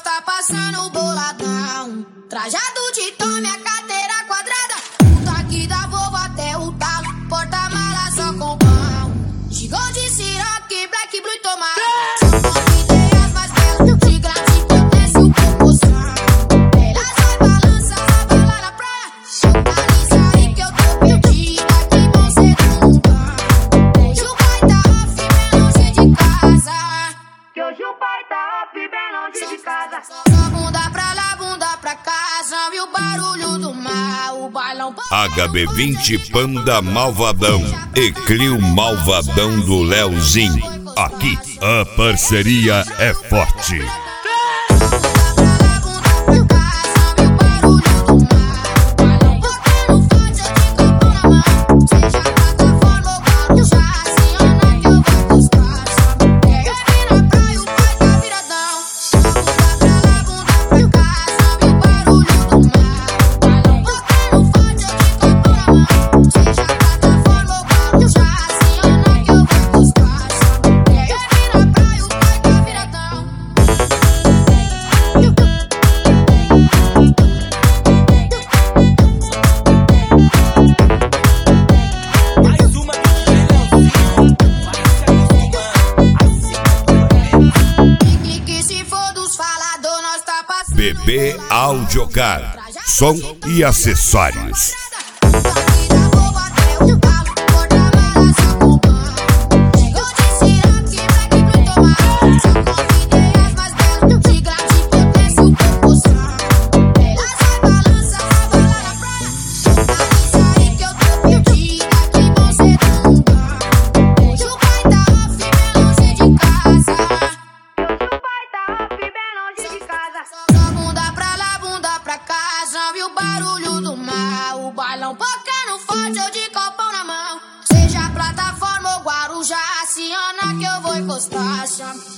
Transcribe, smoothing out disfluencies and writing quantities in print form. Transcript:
tá passando boladão. Trajado de tome, a carteira quadrada. Puta que dá Volvo até o talo. Porta-mala só com pão. Gigou de Ciroc, Black, Blue e tomate. São ideias mais belas. De grátis, potência e promoção. Elas vai balança, vai lá na praia. Localiza aí que eu tô perdida. Que bom ser tão. Hoje o pai tá off, bem longe de casa. Que hoje o pai tá off, bem longe de casa. Só bunda pra lá, bunda pra cá. Já viu o barulho do mar, o bailão. HB20 Panda Malvadão e Clio Malvadão do Leozinho. Aqui a parceria é forte. BB Audiocar, som e acessórios. Barulho do mar, o bailão tocando forte, eu de copão na mão. Seja plataforma ou Guarujá, aciona que eu vou encostar.